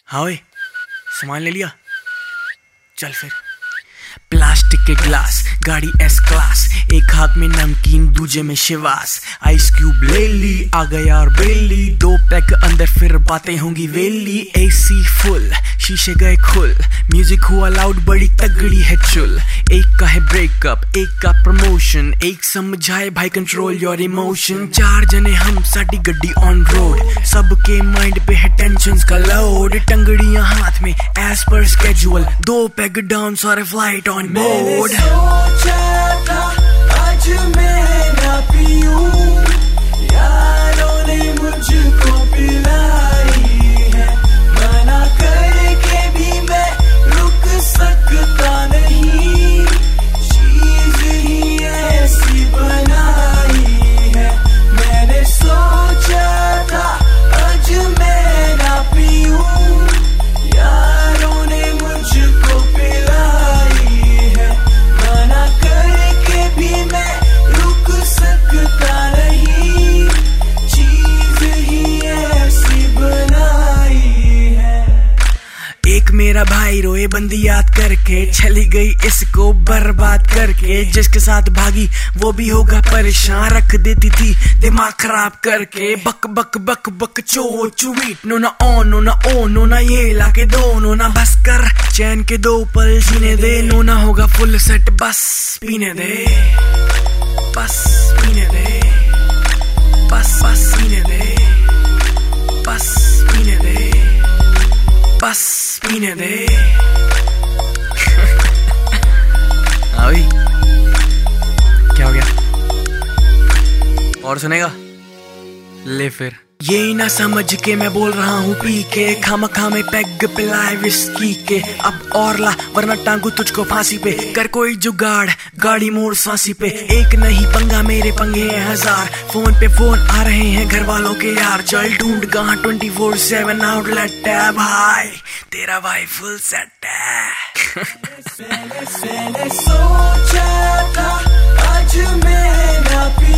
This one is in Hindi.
हाँ ओए, सामान ले लिया? चल फिर। प्लास्टिक के ग्लास, गाड़ी एस क्लास, एक हाथ में नमकीन दूजे में शिवास। आइस क्यूब ले ली, आ गया और बेली, 2 पैक अंदर फिर बातें होंगी वेली। एसी फुल, शीशे गए खुल, म्यूजिक हुआ लाउड, बड़ी तगड़ी है चुल। एक का है ब्रेकअप, एक का प्रमोशन, एक समझाए भाई कंट्रोल योर इमोशन। 4 जने हम, साडी गड्डी ऑन रोड, सबके माइंड पे है टेंशंस का लोड। टंगड़ियां हाथ में as per schedule, 2 peg down, सारे फ्लाइट ऑन बोर्ड। सोचा था आज मैं ना पीऊं, यारों ने मुझको पिलाई है, मना करके भी मैं रुक सकता नहीं, चीज ही ऐसी बनाई है। मैंने सोचा था आज मैं ना पीऊं, यारों ने मुझको पिलाई है, मना करके भी मैं रुक सकता नहीं, चीज ही ऐसी बनाई है। एक मेरा भाई रोए बंदी याद करके, चली गई इसको बर्बाद करके। जिसके साथ भागी वो भी होगा परेशान, रख देती थी दिमाग खराब करके। बक बक बक बक चो चुवीट, नो ना ऑन नो ना ओ, नो ना ये लाके दो, नो ना बस कर चैन के 2 पल जीने दे। नो ना होगा फुल सेट, बस पीने दे, बस पीने दे, बस बस पीने दे, बस पीने दे, बस पीने दे। अभी क्या हो गया? और सुनेगा? ले फिर। ये ना समझ के मैं बोल रहा हूँ पी के, खामखा में पैग पिलाए विस्की के। अब और ला वरना टांगू तुझको फांसी पे, कर कोई जुगाड़ गाड़ी मोड़ सांसी पे। एक नहीं पंगा मेरे पंगे हैं 1000, फोन पे फोन आ रहे हैं घर वालों के यार। चल ढूंढ कहाँ 24/7 आउटलेट है भाई, तेरा भाई फुल सेट है। मैंने सोचा था आज मैं ना